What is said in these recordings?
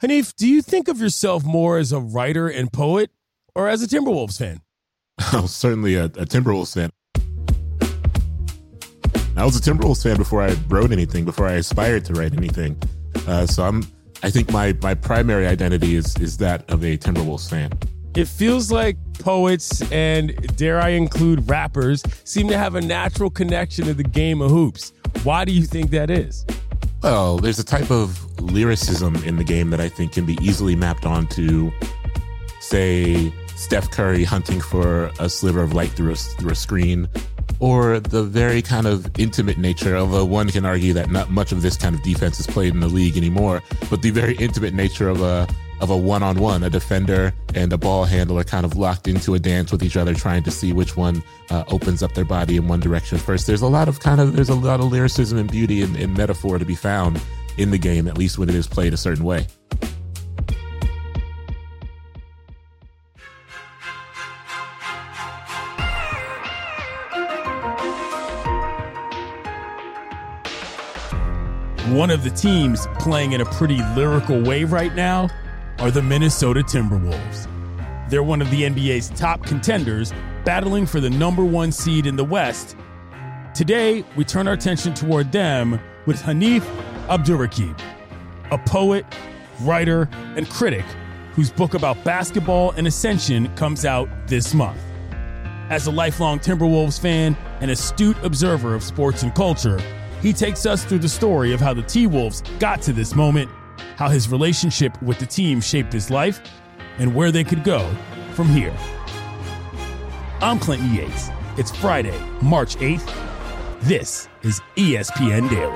Hanif, do you think of yourself more as a writer and poet or as a Timberwolves fan? Oh, certainly a Timberwolves fan. I was a Timberwolves fan before I wrote anything, before I aspired to write anything. I think my primary identity is that of a Timberwolves fan. It feels like poets and, dare I include, rappers seem to have a natural connection to the game of hoops. Why do you think that is? Well, there's a type of lyricism in the game that I think can be easily mapped onto, say, Steph Curry hunting for a sliver of light through a screen, or the very kind of intimate nature, although one can argue that not much of this kind of defense is played in the league anymore, but the very intimate nature of a one-on-one, a defender and a ball handler kind of locked into a dance with each other, trying to see which one opens up their body in one direction first. There's a lot of lyricism and beauty and metaphor to be found in the game, at least when it is played a certain way. One of the teams playing in a pretty lyrical way right now are the Minnesota Timberwolves. They're one of the NBA's top contenders, battling for the number one seed in the West. Today, we turn our attention toward them with Hanif Abdurraqib, a poet, writer, and critic whose book about basketball and ascension comes out this month. As a lifelong Timberwolves fan and astute observer of sports and culture, he takes us through the story of how the T-Wolves got to this moment, how his relationship with the team shaped his life, and where they could go from here. I'm Clinton Yates. It's Friday, March 8th. This is ESPN Daily.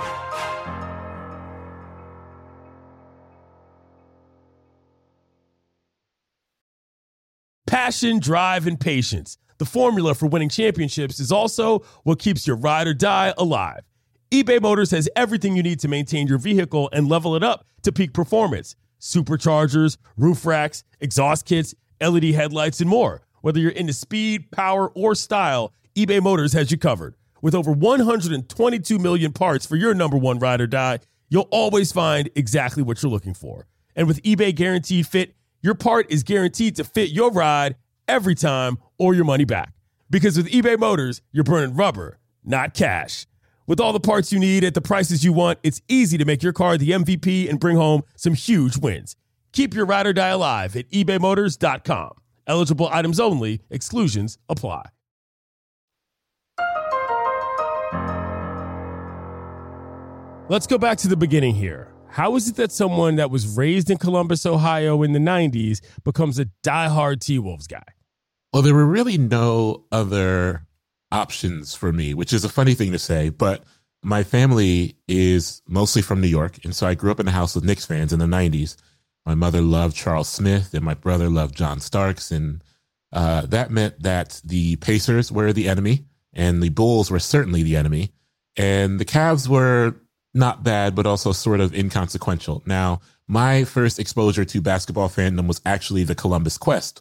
Passion, drive, and patience. The formula for winning championships is also what keeps your ride or die alive. eBay Motors has everything you need to maintain your vehicle and level it up to peak performance. Superchargers, roof racks, exhaust kits, LED headlights, and more. Whether you're into speed, power, or style, eBay Motors has you covered. With over 122 million parts for your number one ride or die, you'll always find exactly what you're looking for. And with eBay Guaranteed Fit, your part is guaranteed to fit your ride every time or your money back. Because with eBay Motors, you're burning rubber, not cash. With all the parts you need at the prices you want, it's easy to make your car the MVP and bring home some huge wins. Keep your ride or die alive at ebaymotors.com. Eligible items only. Exclusions apply. Let's go back to the beginning here. How is it that someone that was raised in Columbus, Ohio in the 90s becomes a diehard T-Wolves guy? Well, there were really no other options for me, which is a funny thing to say, but my family is mostly from New York. And so I grew up in a house with Knicks fans in the 90s. My mother loved Charles Smith and my brother loved John Starks. And that meant that the Pacers were the enemy and the Bulls were certainly the enemy. And the Cavs were not bad, but also sort of inconsequential. Now, my first exposure to basketball fandom was actually the Columbus Quest,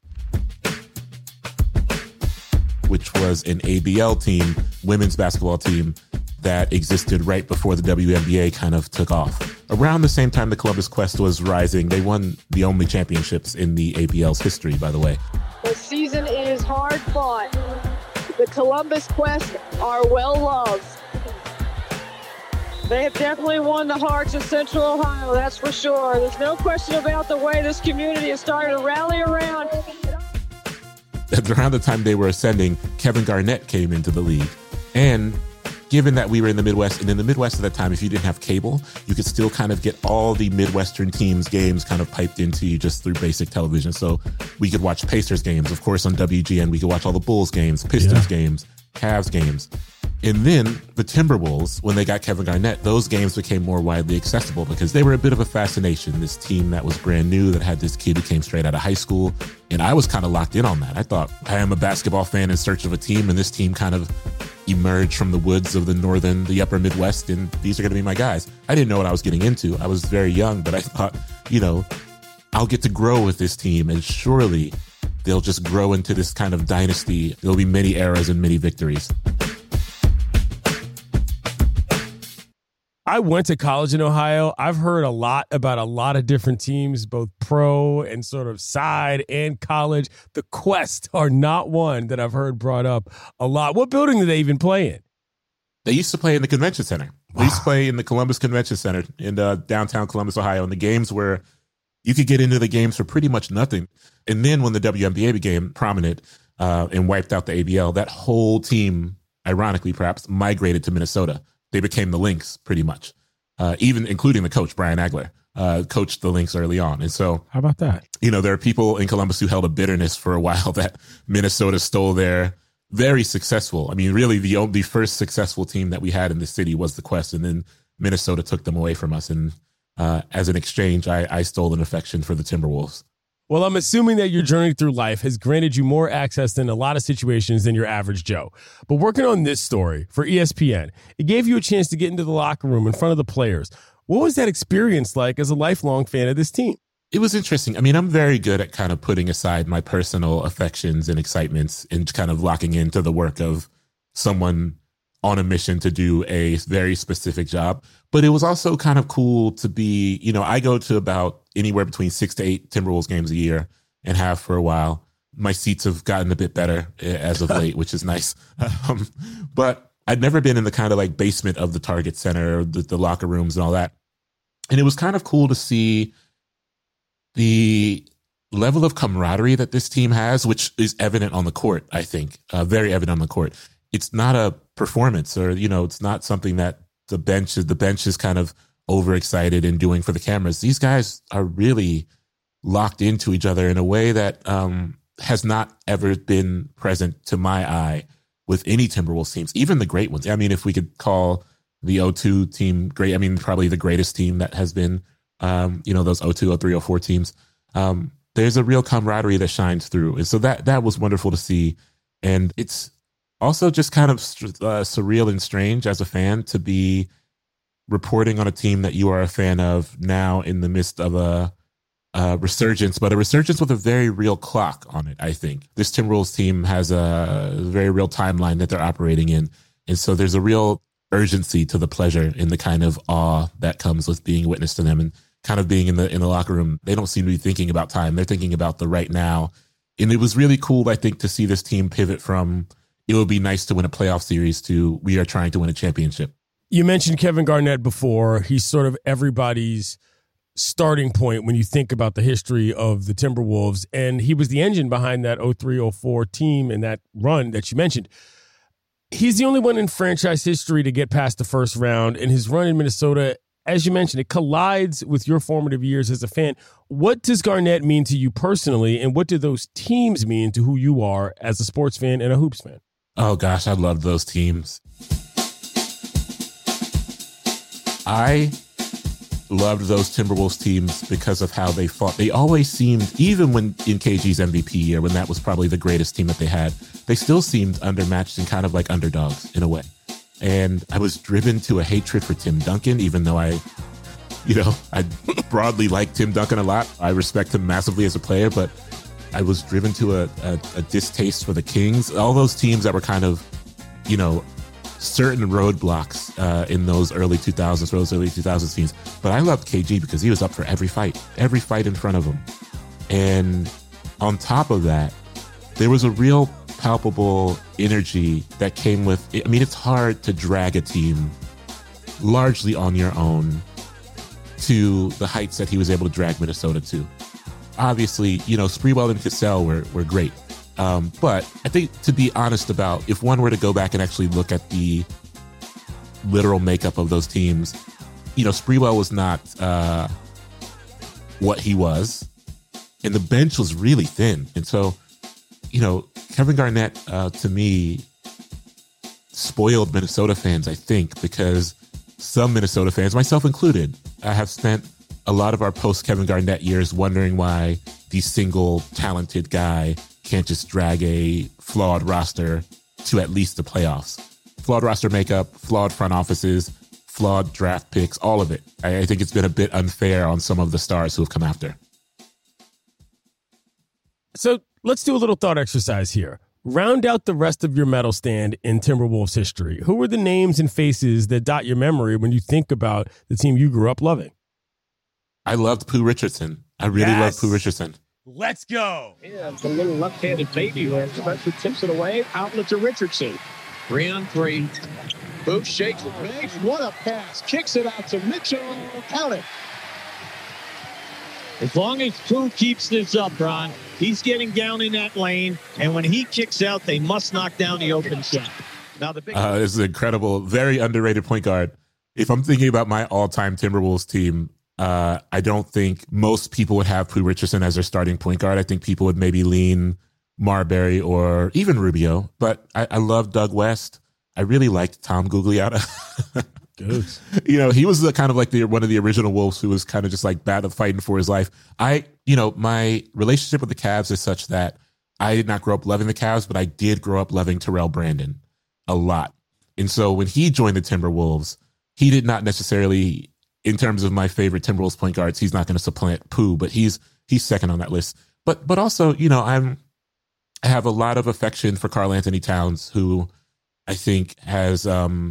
which was an ABL team, women's basketball team, that existed right before the WNBA kind of took off. Around the same time the Columbus Quest was rising, they won the only championships in the ABL's history, by the way. The season is hard fought. The Columbus Quest are well loved. They have definitely won the hearts of Central Ohio, that's for sure. There's no question about the way this community is starting to rally around. Around the time they were ascending, Kevin Garnett came into the league. And given that we were in the Midwest, and in the Midwest at that time, if you didn't have cable, you could still kind of get all the Midwestern teams' games kind of piped into you just through basic television. So we could watch Pacers games, of course, on WGN. We could watch all the Bulls games, Pistons games, Cavs games. And then the Timberwolves, when they got Kevin Garnett, those games became more widely accessible because they were a bit of a fascination. This team that was brand new, that had this kid who came straight out of high school. And I was kind of locked in on that. I thought, I am a basketball fan in search of a team, and this team kind of emerged from the woods of the upper Midwest, and these are going to be my guys. I didn't know what I was getting into. I was very young, but I thought, I'll get to grow with this team, and surely they'll just grow into this kind of dynasty. There'll be many eras and many victories. I went to college in Ohio. I've heard a lot about a lot of different teams, both pro and sort of side and college. The Quest are not one that I've heard brought up a lot. What building do they even play in? They used to play in the convention center. Wow. They used to play in the Columbus Convention Center in downtown Columbus, Ohio. And the games were, you could get into the games for pretty much nothing. And then when the WNBA became prominent and wiped out the ABL, that whole team, ironically perhaps, migrated to Minnesota. They became the Lynx pretty much, even including the coach, Brian Agler, coached the Lynx early on. And so how about that? You know, there are people in Columbus who held a bitterness for a while that Minnesota stole their very successful. I mean, really the first successful team that we had in the city was the Quest. And then Minnesota took them away from us. And as an exchange, I stole an affection for the Timberwolves. Well, I'm assuming that your journey through life has granted you more access in a lot of situations than your average Joe. But working on this story for ESPN, it gave you a chance to get into the locker room in front of the players. What was that experience like as a lifelong fan of this team? It was interesting. I mean, I'm very good at kind of putting aside my personal affections and excitements and kind of locking into the work of someone on a mission to do a very specific job. But it was also kind of cool to be, you know, I go to about anywhere between 6 to 8 Timberwolves games a year and have for a while. My seats have gotten a bit better as of late, which is nice. But I'd never been in the kind of like basement of the Target Center, the locker rooms and all that. And it was kind of cool to see the level of camaraderie that this team has, which is evident on the court, I think, very evident on the court. It's not a performance or, you know, it's not something that the bench is kind of overexcited and doing for the cameras. These guys are really locked into each other in a way that has not ever been present to my eye with any Timberwolves teams, even the great ones. I mean, if we could call the 02 team great, I mean, probably the greatest team that has been, you know, those 02, 03, 04 teams. There's a real camaraderie that shines through. And so that was wonderful to see. And it's also just kind of surreal and strange as a fan to be reporting on a team that you are a fan of now in the midst of a resurgence, but a resurgence with a very real clock on it, I think. This Timberwolves team has a very real timeline that they're operating in. And so there's a real urgency to the pleasure and the kind of awe that comes with being witness to them and kind of being in the locker room. They don't seem to be thinking about time. They're thinking about the right now. And it was really cool, I think, to see this team pivot from it would be nice to win a playoff series to we are trying to win a championship. You mentioned Kevin Garnett before. He's sort of everybody's starting point when you think about the history of the Timberwolves. And he was the engine behind that 03-04 team and that run that you mentioned. He's the only one in franchise history to get past the first round. And his run in Minnesota, as you mentioned, it collides with your formative years as a fan. What does Garnett mean to you personally? And what do those teams mean to who you are as a sports fan and a hoops fan? Oh, gosh, I loved those teams. I loved those Timberwolves teams because of how they fought. They always seemed, even when in KG's MVP year, when that was probably the greatest team that they had, they still seemed undermatched and kind of like underdogs in a way. And I was driven to a hatred for Tim Duncan, even though I broadly like Tim Duncan a lot. I respect him massively as a player, but I was driven to a distaste for the Kings. All those teams that were kind of, you know, certain roadblocks in those early 2000s teams. But I loved KG because he was up for every fight in front of him. And on top of that, there was a real palpable energy that came with it. I mean, it's hard to drag a team largely on your own to the heights that he was able to drag Minnesota to. Obviously, you know, Sprewell and Cassell were great. But I think, to be honest about, if one were to go back and actually look at the literal makeup of those teams, you know, Sprewell was not what he was, and the bench was really thin. And so, you know, Kevin Garnett, to me, spoiled Minnesota fans, I think, because some Minnesota fans, myself included, have spent a lot of our post-Kevin Garnett years wondering why the single talented guy can't just drag a flawed roster to at least the playoffs. Flawed roster makeup, flawed front offices, flawed draft picks, all of it. I think it's been a bit unfair on some of the stars who have come after. So let's do a little thought exercise here. Round out the rest of your medal stand in Timberwolves history. Who are the names and faces that dot your memory when you think about the team you grew up loving? I loved Pooh Richardson. I really loved Pooh Richardson. Let's go. Yeah, it's a little left-handed baby there. Spencer tips it away. Outlet to Richardson. 3-on-3. Pooh shakes it, makes. What a pass. Kicks it out to Mitchell. Count it. As long as Pooh keeps this up, Ron, he's getting down in that lane, and when he kicks out, they must knock down the open shot. Now the big this is incredible, very underrated point guard. If I'm thinking about my all-time Timberwolves team, I don't think most people would have Pooh Richardson as their starting point guard. I think people would maybe lean Marbury or even Rubio, but I love Doug West. I really liked Tom Gugliotta. Good. You know, he was the kind of like one of the original Wolves who was kind of just like fighting for his life. My relationship with the Cavs is such that I did not grow up loving the Cavs, but I did grow up loving Terrell Brandon a lot. And so when he joined the Timberwolves, he did not necessarily, in terms of my favorite Timberwolves point guards, he's not going to supplant Pooh, but he's second on that list. But also, you know, I have a lot of affection for Karl Anthony Towns, who I think has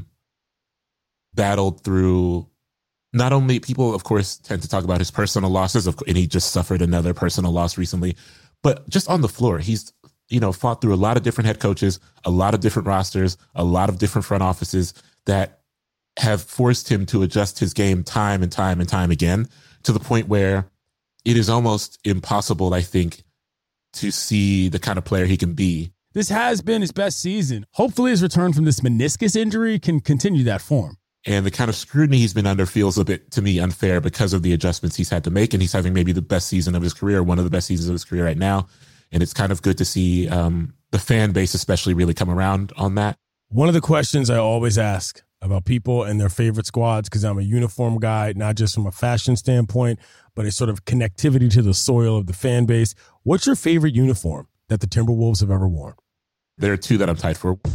battled through. Not only people, of course, tend to talk about his personal losses, and he just suffered another personal loss recently, but just on the floor, he's, you know, fought through a lot of different head coaches, a lot of different rosters, a lot of different front offices that have forced him to adjust his game time and time and time again, to the point where it is almost impossible, I think, to see the kind of player he can be. This has been his best season. Hopefully his return from this meniscus injury can continue that form. And the kind of scrutiny he's been under feels a bit, to me, unfair because of the adjustments he's had to make. And he's having maybe the best season of his career, one of the best seasons of his career right now. And it's kind of good to see the fan base especially really come around on that. One of the questions I always ask about people and their favorite squads, because I'm a uniform guy, not just from a fashion standpoint, but a sort of connectivity to the soil of the fan base. What's your favorite uniform that the Timberwolves have ever worn? There are two that I'm tied for.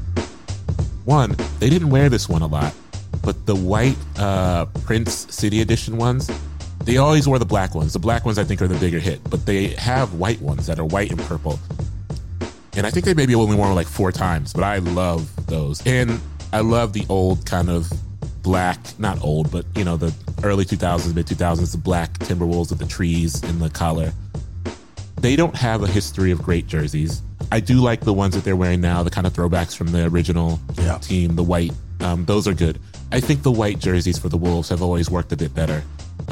One, they didn't wear this one a lot, but the white Prince City Edition ones, they always wore the black ones. The black ones, I think, are the bigger hit, but they have white ones that are white and purple. And I think they maybe only worn like 4 times, but I love those. And I love the old kind of black, not old, but, you know, the early 2000s, mid 2000s, the black Timberwolves with the trees in the collar. They don't have a history of great jerseys. I do like the ones that they're wearing now, the kind of throwbacks from the original team, the white. Those are good. I think the white jerseys for the Wolves have always worked a bit better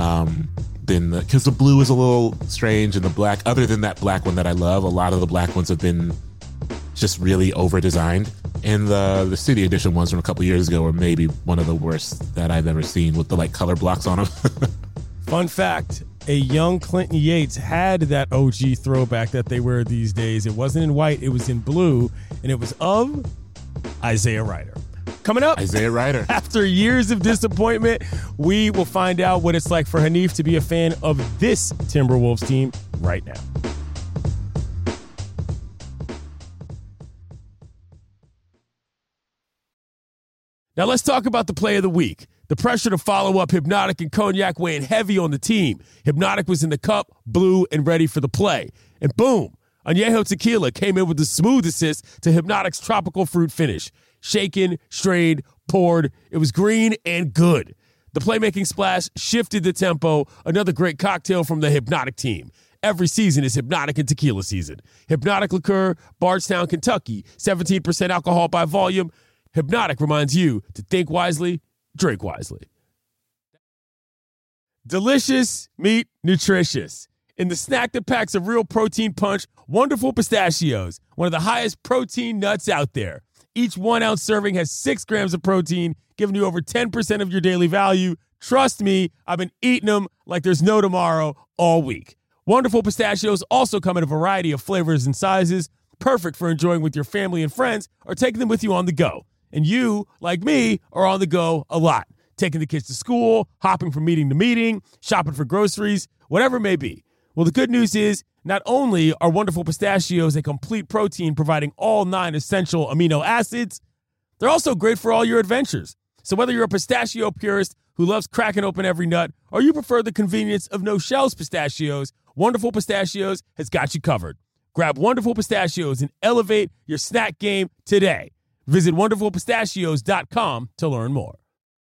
because the blue is a little strange, and the black, other than that black one that I love, a lot of the black ones have been just really over-designed. And the City Edition ones from a couple years ago were maybe one of the worst that I've ever seen, with the like color blocks on them. Fun fact, a young Clinton Yates had that OG throwback that they wear these days. It wasn't in white, it was in blue, and it was of Isaiah Rider. Coming up, Isaiah Rider. After years of disappointment, we will find out what it's like for Hanif to be a fan of this Timberwolves team right now. Now let's talk about the play of the week. The pressure to follow up Hypnotic and Cognac weighing heavy on the team. Hypnotic was in the cup, blue, and ready for the play. And boom, Añejo Tequila came in with the smooth assist to Hypnotic's tropical fruit finish. Shaken, strained, poured. It was green and good. The playmaking splash shifted the tempo. Another great cocktail from the Hypnotic team. Every season is Hypnotic and Tequila season. Hypnotic Liqueur, Bardstown, Kentucky. 17% alcohol by volume. Hypnotic reminds you to think wisely, drink wisely. Delicious, meat, nutritious. In the snack that packs a real protein punch, Wonderful Pistachios, one of the highest protein nuts out there. Each 1 ounce serving has 6 grams of protein, giving you over 10% of your daily value. Trust me, I've been eating them like there's no tomorrow all week. Wonderful Pistachios also come in a variety of flavors and sizes, perfect for enjoying with your family and friends or taking them with you on the go. And you, like me, are on the go a lot, taking the kids to school, hopping from meeting to meeting, shopping for groceries, whatever it may be. Well, the good news is not only are Wonderful Pistachios a complete protein providing all 9 essential amino acids, they're also great for all your adventures. So whether you're a pistachio purist who loves cracking open every nut or you prefer the convenience of no-shells pistachios, Wonderful Pistachios has got you covered. Grab Wonderful Pistachios and elevate your snack game today. Visit WonderfulPistachios.com to learn more.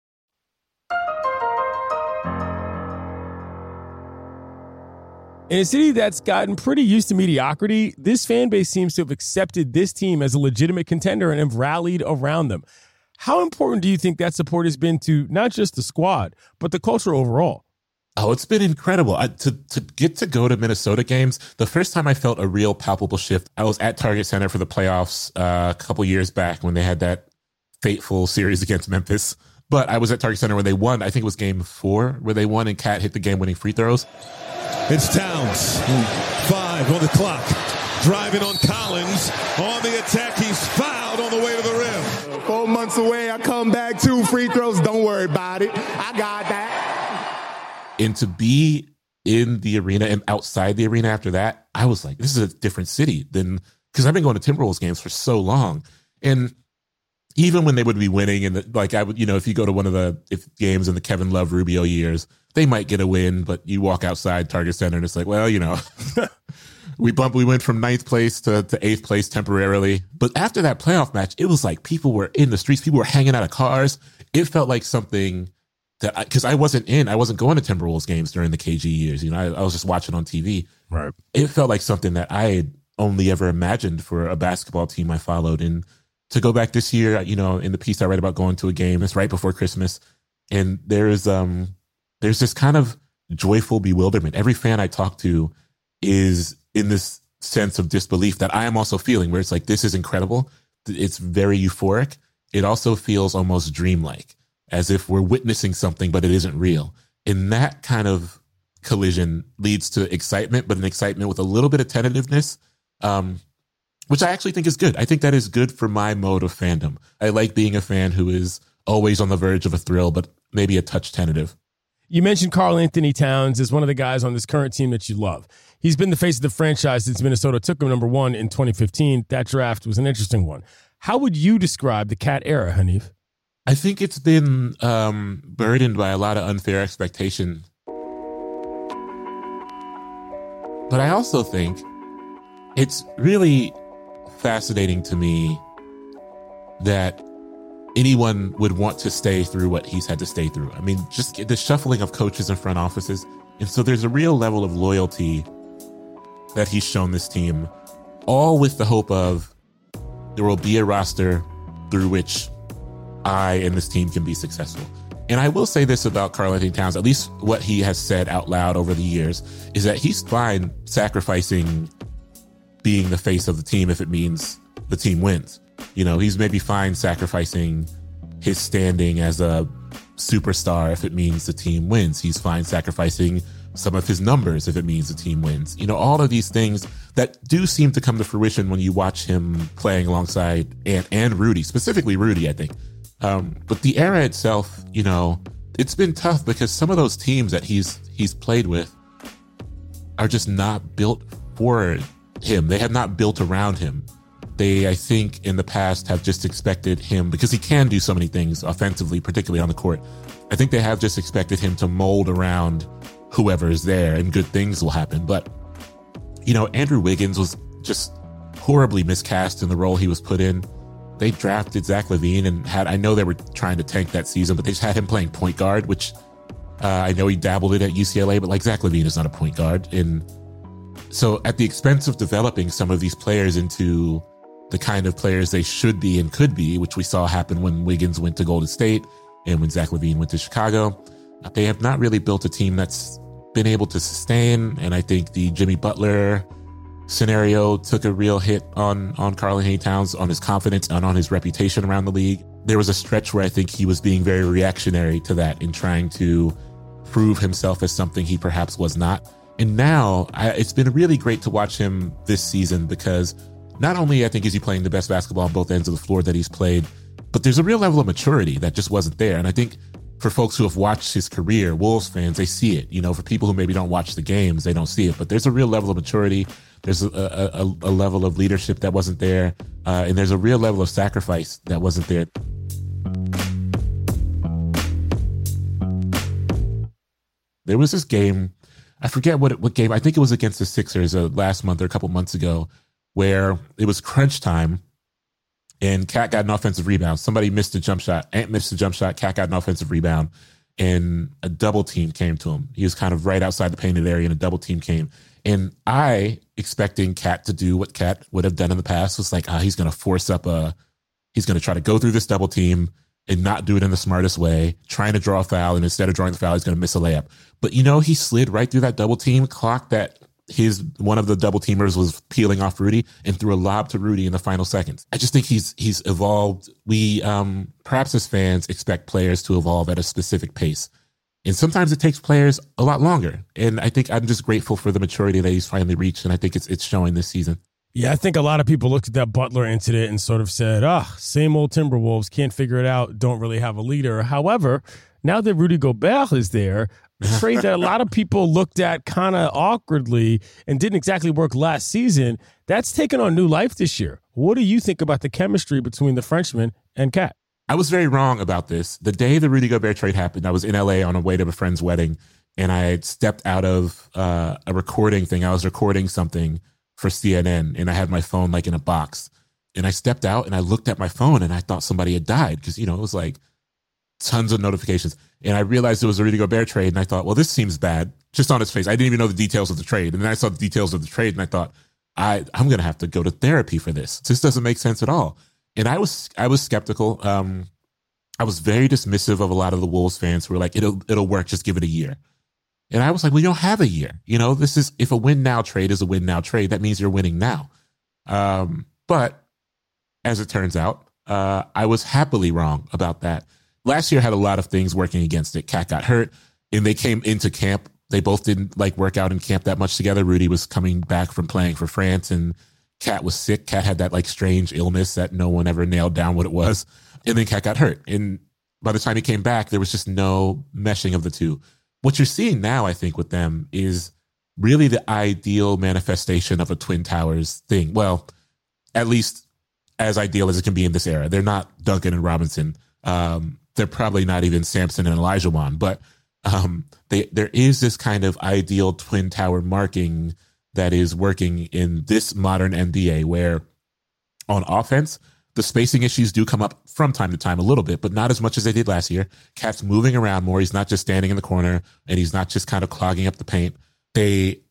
In a city that's gotten pretty used to mediocrity, this fan base seems to have accepted this team as a legitimate contender and have rallied around them. How important do you think that support has been to not just the squad, but the culture overall? Oh, it's been incredible. To get to go to Minnesota games, the first time I felt a real palpable shift, I was at Target Center for the playoffs a couple years back when they had that fateful series against Memphis. But I was at Target Center when they won. I think it was game 4 where they won and Cat hit the game-winning free throws. It's Towns, 5 on the clock, driving on Collins, on the attack, he's fouled on the way to the rim. 4 months away, I come back, 2 free throws, don't worry about it, I got that. And to be in the arena and outside the arena after that, I was like, this is a different city than, because I've been going to Timberwolves games for so long. And even when they would be winning, and I would, if you go to one of the games in the Kevin Love Rubio years, they might get a win, but you walk outside Target Center and it's like, well, we went from 9th place to 8th place temporarily. But after that playoff match, it was like people were in the streets, people were hanging out of cars. It felt like something that, because I wasn't going to Timberwolves games during the KG years. I was just watching on TV. Right. It felt like something that I had only ever imagined for a basketball team I followed. And to go back this year, in the piece I read about going to a game, it's right before Christmas, and there's this kind of joyful bewilderment. Every fan I talk to is in this sense of disbelief that I am also feeling, where it's like, this is incredible. It's very euphoric. It also feels almost dreamlike, as if we're witnessing something, but it isn't real. And that kind of collision leads to excitement, but an excitement with a little bit of tentativeness, which I actually think is good. I think that is good for my mode of fandom. I like being a fan who is always on the verge of a thrill, but maybe a touch tentative. You mentioned Karl Anthony Towns as one of the guys on this current team that you love. He's been the face of the franchise since Minnesota took him number 1 in 2015. That draft was an interesting one. How would you describe the Cat era, Hanif? I think it's been burdened by a lot of unfair expectation. But I also think it's really fascinating to me that anyone would want to stay through what he's had to stay through. I mean, just the shuffling of coaches and front offices. And so there's a real level of loyalty that he's shown this team, all with the hope of there will be a roster through which I and this team can be successful. And I will say this about Karl Anthony Towns, at least what he has said out loud over the years, is that he's fine sacrificing being the face of the team if it means the team wins. He's maybe fine sacrificing his standing as a superstar if it means the team wins. He's fine sacrificing some of his numbers if it means the team wins. All of these things that do seem to come to fruition when you watch him playing alongside Ant and Rudy, specifically Rudy, I think. But the era itself, it's been tough because some of those teams that he's played with are just not built for him. They have not built around him. They, I think, in the past have just expected him, because he can do so many things offensively, particularly on the court. I think they have just expected him to mold around whoever is there and good things will happen. But, Andrew Wiggins was just horribly miscast in the role he was put in. They drafted Zach LaVine and I know they were trying to tank that season, but they just had him playing point guard, which I know he dabbled in at UCLA, but Zach LaVine is not a point guard. And so at the expense of developing some of these players into the kind of players they should be and could be, which we saw happen when Wiggins went to Golden State and when Zach LaVine went to Chicago, they have not really built a team that's been able to sustain. And I think the Jimmy Butler scenario took a real hit on Karl Anthony Towns, on his confidence and on his reputation around the league. There was a stretch where I think he was being very reactionary to that in trying to prove himself as something he perhaps was not. And now it's been really great to watch him this season, because not only I think is he playing the best basketball on both ends of the floor that he's played, but there's a real level of maturity that just wasn't there. And I think for folks who have watched his career, Wolves fans, they see it. For people who maybe don't watch the games, they don't see it. But there's a real level of maturity. There's a level of leadership that wasn't there. And there's a real level of sacrifice that wasn't there. There was this game I forget what game. I think it was against the Sixers last month or a couple months ago, where it was crunch time and Cat got an offensive rebound. Somebody missed a jump shot. Ant missed a jump shot. Cat got an offensive rebound and a double team came to him. He was kind of right outside the painted area and a double team came. And I, expecting Cat to do what Cat would have done in the past, was like, he's going to force up he's going to try to go through this double team and not do it in the smartest way, trying to draw a foul. And instead of drawing the foul, he's going to miss a layup. But, he slid right through that double team, clocked that one of the double teamers was peeling off Rudy and threw a lob to Rudy in the final seconds. I just think he's evolved. We, perhaps as fans, expect players to evolve at a specific pace. And sometimes it takes players a lot longer. And I think I'm just grateful for the maturity that he's finally reached. And I think it's showing this season. Yeah, I think a lot of people looked at that Butler incident and sort of said, same old Timberwolves, can't figure it out, don't really have a leader. However, now that Rudy Gobert is there, a trade that a lot of people looked at kind of awkwardly and didn't exactly work last season, that's taken on new life this year. What do you think about the chemistry between the Frenchman and Cat? I was very wrong about this. The day the Rudy Gobert trade happened, I was in LA on a way to a friend's wedding, and I had stepped out of a recording thing. I was recording something for CNN, and I had my phone like in a box. And I stepped out and I looked at my phone and I thought somebody had died because, it was like tons of notifications. And I realized it was a Rudy Gobert trade, and I thought, well, this seems bad just on its face. I didn't even know the details of the trade. And then I saw the details of the trade and I thought, I'm going to have to go to therapy for this. This doesn't make sense at all. And I was skeptical. I was very dismissive of a lot of the Wolves fans who were like, it'll work. Just give it a year. And I was like, well, you don't have a year. This is, if a win now trade is a win now trade, that means you're winning now. But as it turns out, I was happily wrong about that. Last year had a lot of things working against it. Cat got hurt and they came into camp. They both didn't work out in camp that much together. Rudy was coming back from playing for France and Cat was sick. Cat had that strange illness that no one ever nailed down what it was. And then Cat got hurt. And by the time he came back, there was just no meshing of the two. What you're seeing now, I think, with them is really the ideal manifestation of a Twin Towers thing. Well, at least as ideal as it can be in this era. They're not Duncan and Robinson. They're probably not even Samson and Elijah, but there is this kind of ideal Twin Tower marking that is working in this modern NBA where on offense, the spacing issues do come up from time to time a little bit, but not as much as they did last year. Cat's moving around more. He's not just standing in the corner and he's not just kind of clogging up the paint. They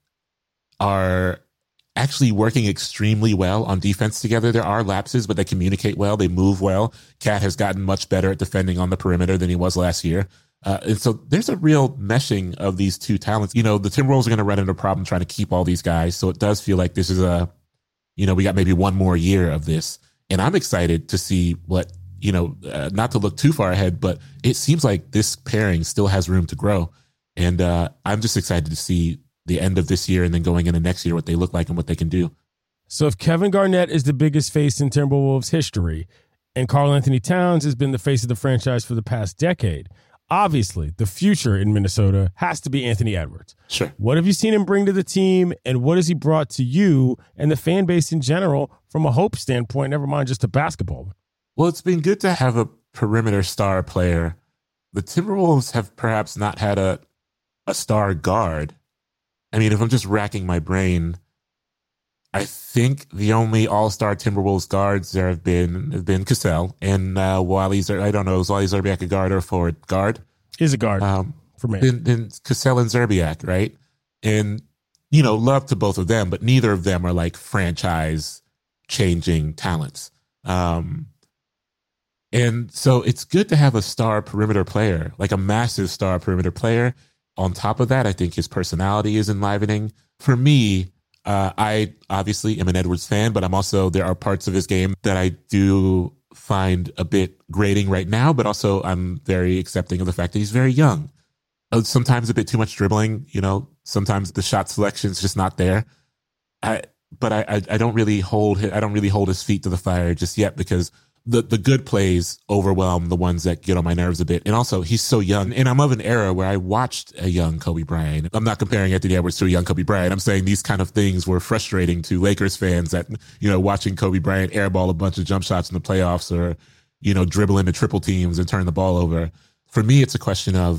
are actually working extremely well on defense together. There are lapses, but they communicate well. They move well. Cat has gotten much better at defending on the perimeter than he was last year. And so there's a real meshing of these two talents. The Timberwolves are going to run into a problem trying to keep all these guys. So it does feel like this is we got maybe one more year of this. And I'm excited to see what, not to look too far ahead, but it seems like this pairing still has room to grow. And I'm just excited to see the end of this year and then going into next year, what they look like and what they can do. So if Kevin Garnett is the biggest face in Timberwolves history and Karl Anthony Towns has been the face of the franchise for the past decade, obviously the future in Minnesota has to be Anthony Edwards. Sure. What have you seen him bring to the team and what has he brought to you and the fan base in general from a hope standpoint, never mind just a basketball? Well, it's been good to have a perimeter star player. The Timberwolves have perhaps not had a star guard. I mean, if I'm just racking my brain, I think the only all-star Timberwolves guards there have been Cassell and Wally. I don't know, is Wally Szczerbiak a guard or a forward? Guard? Is a guard for me. Then Cassell and Szczerbiak, right? And, love to both of them, but neither of them are franchise-changing talents. And so it's good to have a star perimeter player, like a massive star perimeter player. On top of that, I think his personality is enlivening. For me, I obviously am an Edwards fan, but there are parts of his game that I do find a bit grating right now, but also I'm very accepting of the fact that he's very young. Sometimes a bit too much dribbling, sometimes the shot selection is just not there. But I don't really hold his feet to the fire just yet because the good plays overwhelm the ones that get on my nerves a bit. And also, he's so young. And I'm of an era where I watched a young Kobe Bryant. I'm not comparing Anthony Edwards to a young Kobe Bryant. I'm saying these kind of things were frustrating to Lakers fans that, watching Kobe Bryant airball a bunch of jump shots in the playoffs or, dribble into triple teams and turn the ball over. For me, it's a question of,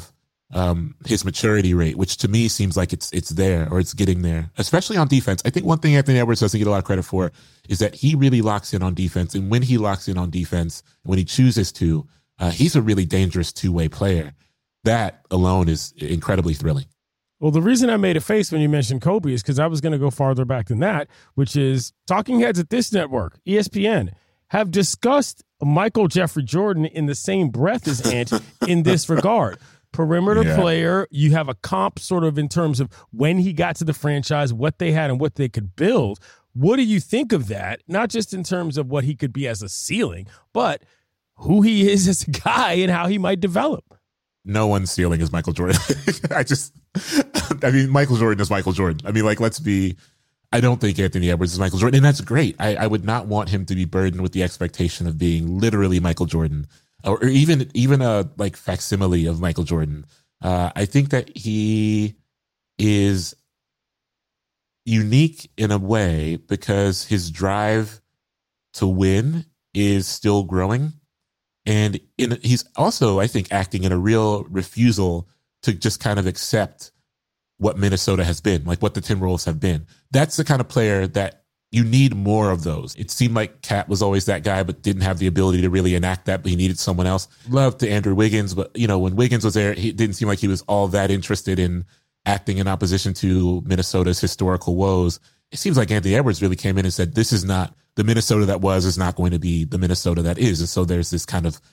his maturity rate, which to me seems like it's there or it's getting there, especially on defense. I think one thing Anthony Edwards doesn't get a lot of credit for is that he really locks in on defense. And when he locks in on defense, when he chooses to, he's a really dangerous two-way player. That alone is incredibly thrilling. Well, the reason I made a face when you mentioned Kobe is because I was going to go farther back than that, which is talking heads at this network, ESPN, have discussed Michael Jeffrey Jordan in the same breath as Ant in this regard. Perimeter player, you have a comp sort of in terms of when he got to the franchise, what they had and what they could build. What do you think of that? Not just in terms of what he could be as a ceiling, but who he is as a guy and how he might develop. No one's ceiling is Michael Jordan. Michael Jordan is Michael Jordan. I don't think Anthony Edwards is Michael Jordan, and that's great. I would not want him to be burdened with the expectation of being literally Michael Jordan, or even a like facsimile of Michael Jordan. I think that he is unique in a way because his drive to win is still growing. And he's also, I think, acting in a real refusal to just kind of accept what Minnesota has been, like what the Timberwolves have been. That's the kind of player that you need more of those. It seemed like Cat was always that guy, but didn't have the ability to really enact that, but he needed someone else. Love to Andrew Wiggins, but when Wiggins was there, it didn't seem like he was all that interested in acting in opposition to Minnesota's historical woes. It seems like Anthony Edwards really came in and said, this is not the Minnesota that was, is not going to be the Minnesota that is. And so there's this kind of,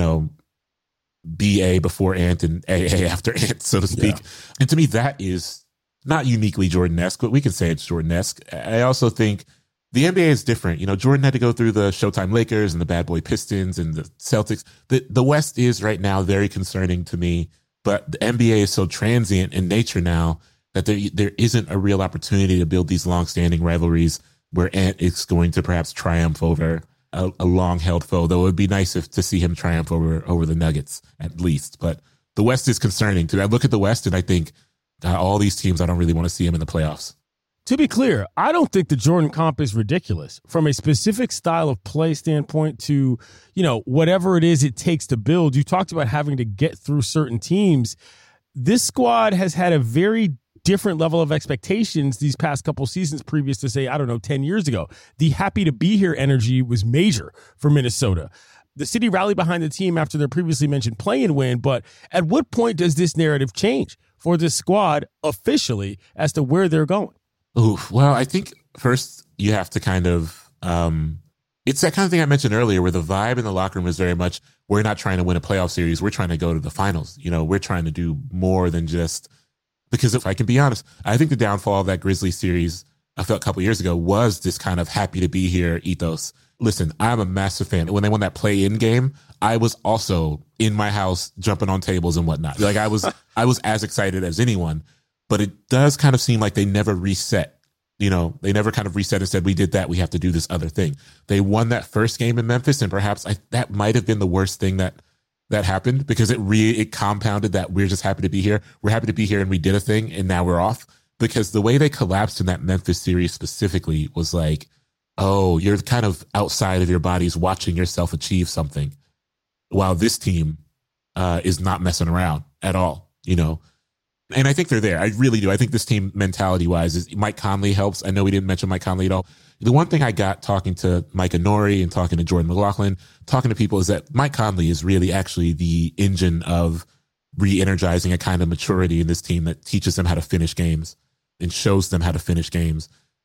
BA before Ant and AA after Ant, so to speak. Yeah. And to me, that is not uniquely Jordan-esque, but we can say it's Jordan-esque. I also think the NBA is different. Jordan had to go through the Showtime Lakers and the Bad Boy Pistons and the Celtics. The West is right now very concerning to me, but the NBA is so transient in nature now that there isn't a real opportunity to build these long-standing rivalries where Ant is going to perhaps triumph over a long-held foe, though it would be nice to see him triumph over the Nuggets, at least. But the West is concerning. I look at the West and I think, all these teams, I don't really want to see them in the playoffs. To be clear, I don't think the Jordan comp is ridiculous from a specific style of play standpoint to, whatever it is it takes to build. You talked about having to get through certain teams. This squad has had a very different level of expectations these past couple seasons previous to, say, 10 years ago. The happy to be here energy was major for Minnesota. The city rallied behind the team after their previously mentioned play-in win, but at what point does this narrative change for this squad officially as to where they're going? Well, I think first you have to kind of, it's that kind of thing I mentioned earlier where the vibe in the locker room is very much, we're not trying to win a playoff series. We're trying to go to the finals. We're trying to do more than just, because if I can be honest, I think the downfall of that Grizzlies series I felt a couple years ago was this kind of happy to be here ethos. Listen, I'm a massive fan. When they won that play-in game, I was also in my house jumping on tables and whatnot. Like I was as excited as anyone, but it does kind of seem like they never reset. They never kind of reset and said, we did that, we have to do this other thing. They won that first game in Memphis, and perhaps that might have been the worst thing that happened, because it compounded that we're just happy to be here. We're happy to be here and we did a thing and now we're off. Because the way they collapsed in that Memphis series specifically was like, oh, you're kind of outside of your bodies watching yourself achieve something while this team is not messing around at all, And I think they're there. I really do. I think this team mentality-wise is Mike Conley helps. I know we didn't mention Mike Conley at all. The one thing I got talking to Mike Nori and talking to Jordan McLaughlin, talking to people, is that Mike Conley is really actually the engine of re-energizing a kind of maturity in this team that teaches them how to finish games and shows them how to finish games.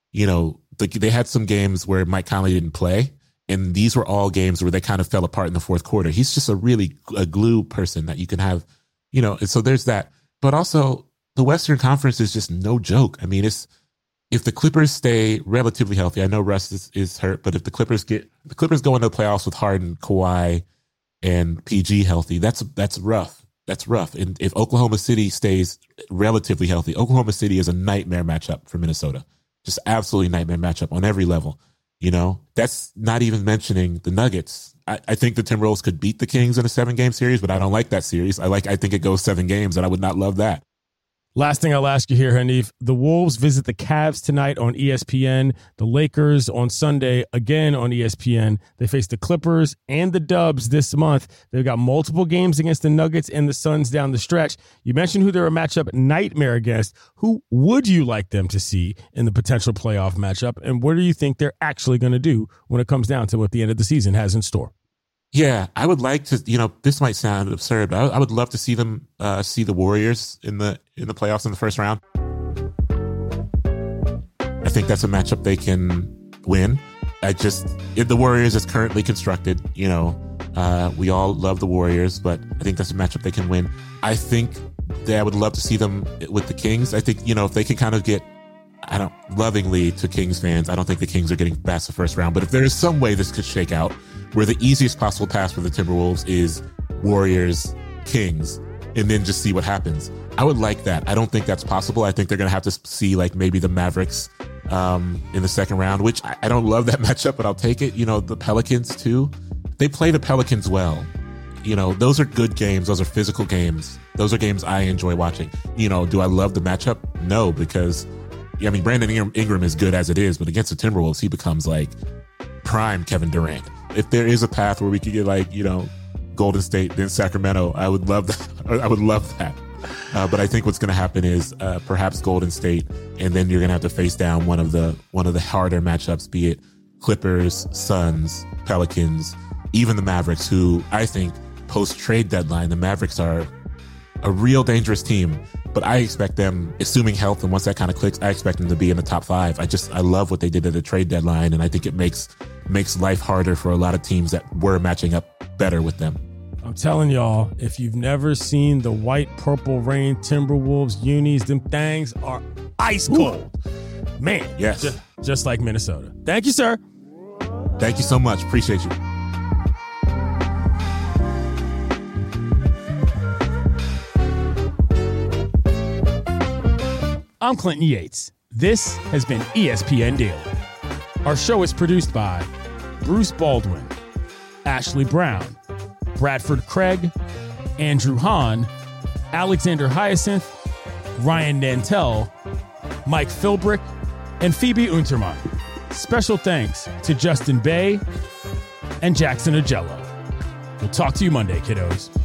They had some games where Mike Conley didn't play, and these were all games where they kind of fell apart in the fourth quarter. He's just a glue person that you can have, and so there's that. But also, the Western Conference is just no joke. I mean, if the Clippers stay relatively healthy, I know Russ is hurt, but if the Clippers go into the playoffs with Harden, Kawhi, and PG healthy, that's rough. That's rough. And if Oklahoma City stays relatively healthy, Oklahoma City is a nightmare matchup for Minnesota. Just absolutely nightmare matchup on every level. That's not even mentioning the Nuggets. I think the Timberwolves could beat the Kings in a 7-game series, but I don't like that series. I think it goes 7 games, and I would not love that. Last thing I'll ask you here, Hanif. The Wolves visit the Cavs tonight on ESPN. The Lakers on Sunday, again on ESPN. They face the Clippers and the Dubs this month. They've got multiple games against the Nuggets and the Suns down the stretch. You mentioned who they're a matchup nightmare against. Who would you like them to see in the potential playoff matchup? And what do you think they're actually going to do when it comes down to what the end of the season has in store? Yeah, I would like to, this might sound absurd, but I would love to see them see the Warriors in the playoffs in the first round. I think that's a matchup they can win. The Warriors is currently constructed, we all love the Warriors, but I think that's a matchup they can win. I think that I would love to see them with the Kings. I think, if they can kind of get, lovingly to Kings fans, I don't think the Kings are getting past the first round, but if there is some way this could shake out, where the easiest possible pass for the Timberwolves is Warriors, Kings, and then just see what happens. I would like that. I don't think that's possible. I think they're going to have to see maybe the Mavericks in the second round, which I don't love that matchup, but I'll take it. The Pelicans too. They play the Pelicans well. Those are good games. Those are physical games. Those are games I enjoy watching. Do I love the matchup? No, because Brandon Ingram is good as it is, but against the Timberwolves, he becomes prime Kevin Durant. If there is a path where we could get Golden State, then Sacramento, I would love that. I would love that. But I think what's going to happen is perhaps Golden State, and then you're going to have to face down one of the harder matchups, be it Clippers, Suns, Pelicans, even the Mavericks, who I think post trade deadline, the Mavericks are a real dangerous team. But I expect them, assuming health, and once that kind of clicks, I expect them to be in the top 5. I love what they did at the trade deadline, and I think it makes life harder for a lot of teams that were matching up better with them. I'm telling y'all, if you've never seen the white purple rain Timberwolves unis, them things are ice cold. Ooh. Man, yes, just like Minnesota. Thank you, sir. Thank you so much. Appreciate you. I'm Clinton Yates. This has been ESPN Daily. Our show is produced by Bruce Baldwin, Ashley Brown, Bradford Craig, Andrew Hahn, Alexander Hyacinth, Ryan Nantel, Mike Philbrick, and Phoebe Unterman. Special thanks to Justin Bay and Jackson Agello. We'll talk to you Monday, kiddos.